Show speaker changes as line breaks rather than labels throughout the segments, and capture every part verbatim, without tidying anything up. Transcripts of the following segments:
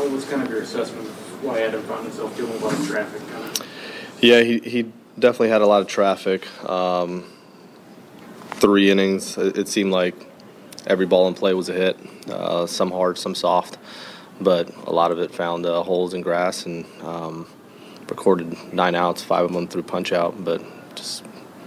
What was kind of your assessment of why Adam found himself dealing with a lot of traffic? Kind of?
Yeah, he, he definitely had a lot of traffic. Um, three innings, it, it seemed like every ball in play was a hit, uh, some hard, some soft, but a lot of it found uh, holes in grass, and um, recorded nine outs, five of them through punch out, but just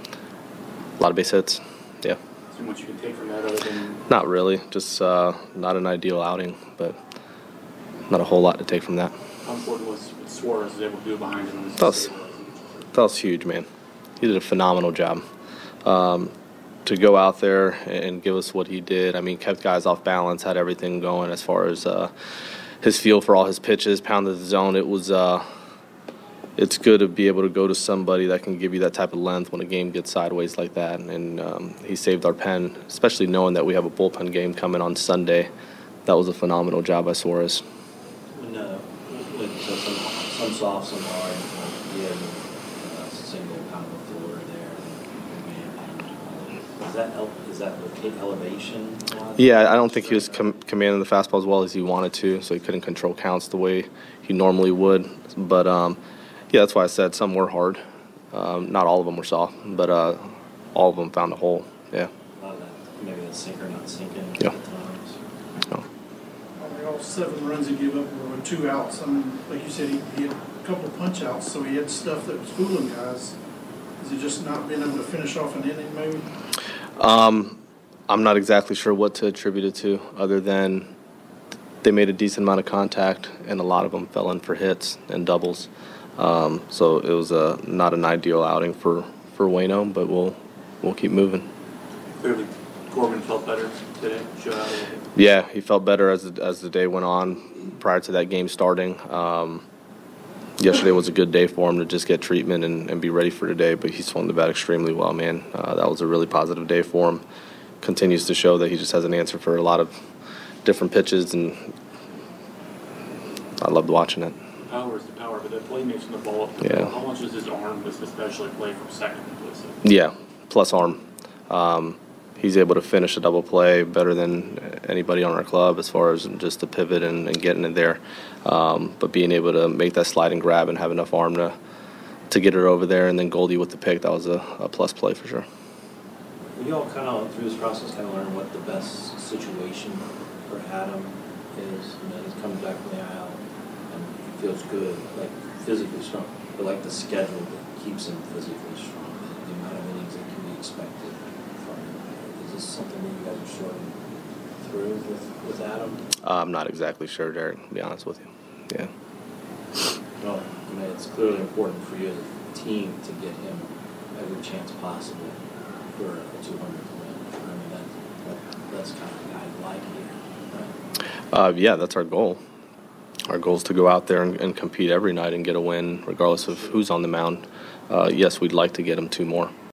a lot of base hits. Yeah.
Is there much you can take from that other than?
Not really. Just uh, not an ideal outing, but not a whole lot to take from that.
How important was what Suarez was able to do behind him?
That was, that was huge, man. He did a phenomenal job. Um, to go out there and give us what he did, I mean, kept guys off balance, had everything going as far as uh, his feel for all his pitches, pounded the zone. It was uh, it's good to be able to go to somebody that can give you that type of length when a game gets sideways like that. And um, he saved our pen, especially knowing that we have a bullpen game coming on Sunday. That was a phenomenal job by Suarez.
When, uh, like you said, some, some soft, some hard, you had a single kind of a floor there. Is that help? Is that with elevation?
Yeah, I don't think he was com- commanding the fastball as well as he wanted to, so he couldn't control counts the way he normally would. But um, yeah, that's why I said some were hard. Um, not all of them were soft, but uh, all of them found a hole. Yeah.
A lot of that, maybe that sinker not sinking.
Yeah.
At times.
Oh.
All seven runs he gave up were with two outs. I mean, like you said, he, he had a couple of punch outs, so he had stuff that was fooling guys. Is he just not being able to finish off an inning, maybe?
Um, I'm not exactly sure what to attribute it to, other than they made a decent amount of contact, and a lot of them fell in for hits and doubles. Um, so it was a not an ideal outing for for Waino, but we'll we'll keep moving.
Clearly, Corbin felt better today. Showed out a little bit.
Yeah, he felt better as the, as the day went on. Prior to that game starting, um, yesterday was a good day for him to just get treatment and, and be ready for today. But he swung the bat extremely well, man. Uh, that was a really positive day for him. Continues to show that he just has an answer for a lot of different pitches, and I loved watching it.
Power is the power, but that play makes him the ball up.
Yeah.
How much does his arm, this especially, play from second to place?
Yeah, plus arm. Um, he's able to finish a double play better than anybody on our club as far as just the pivot and, and getting it there. Um, but being able to make that slide and grab and have enough arm to to get it over there, and then Goldie with the pick, that was a, a plus play for sure.
We all kind of, through this process, kind of learn what the best situation for Adam is. You know, he's coming back from the I L and he feels good, like physically strong, but like the schedule that keeps him physically strong, the amount of innings that can be expected from him. Is this something that you guys are sorting through with, with Adam?
Uh, I'm not exactly sure, Derek, to be honest with you. Yeah.
Well, I mean, it's clearly important for you as a team to get him every chance possible for a two hundred win. I mean, that, that, that's kind of a guy you like here, right?
Uh, yeah, that's our goal. Our goal is to go out there and, and compete every night and get a win, regardless of who's on the mound. Uh, yes, we'd like to get him two more.